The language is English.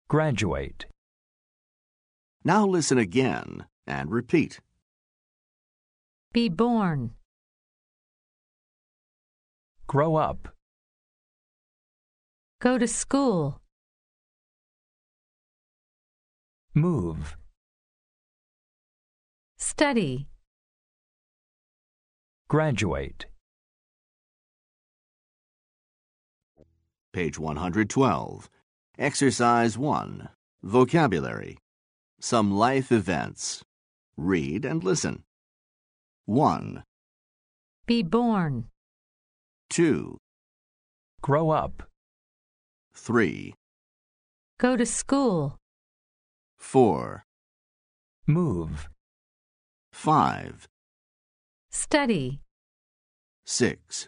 graduate, Now listen again and repeat. Be born. grow up, Go to school. move, Study. graduate. Page 112. Exercise 1. Vocabulary. Some life events. Read and listen. 1, Be born. 2, Grow up, 3, Go to school. 4, move, 5, Study. 6,